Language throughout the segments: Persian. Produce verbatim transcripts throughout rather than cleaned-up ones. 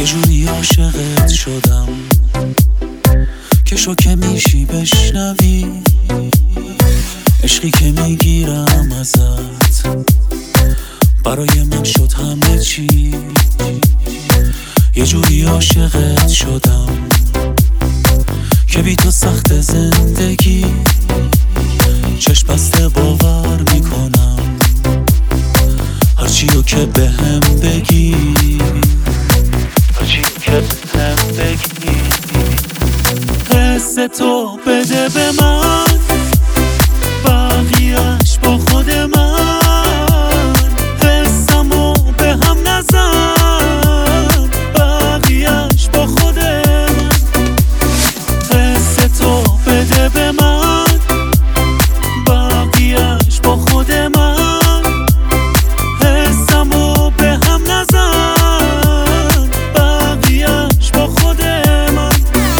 جوری عاشقت شدم که شو که میشی بشنوی عشقی که میگیرم ازت برای من شد همه چی. یه جوری عاشقت شدم که بی تو سخت زندگی، چشم بسته باور میکنم هرچی رو که بهم بگی، هرچی رو که بهم بگی. حس تو بده به من، بقیه‌اش با خود من. حسمو به هم نزن، بقیه‌اش با خود من. حس تو بده به من، بقیه‌اش با خود من. حسمو به هم نزن، بقیه‌اش با خود من.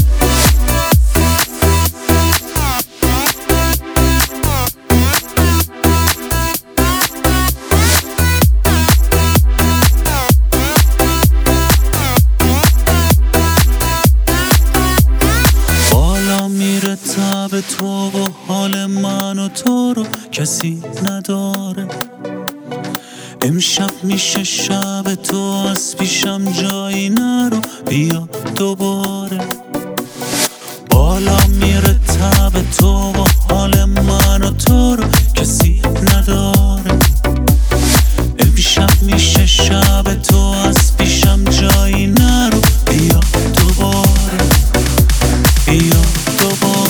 تب تو و حال من و تو رو کسی نداره. امشب میشه شب تو، از پیشم جایی نرو، بیا دوباره. بالا میره تب تو و حال من و تو رو کسی نداره. امشب میشه شب تو، از پیشم جایی نرو، بیا دوباره، بیا دوباره.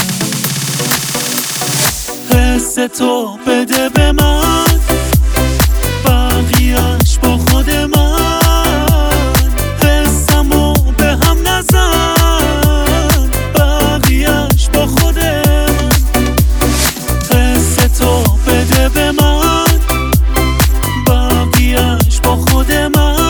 حس تو بده به من، بقیه‌اش با خود من. حسمو به هم نزن، بقیه‌اش با خود من. حس تو بده به من، بقیه‌اش با خود من.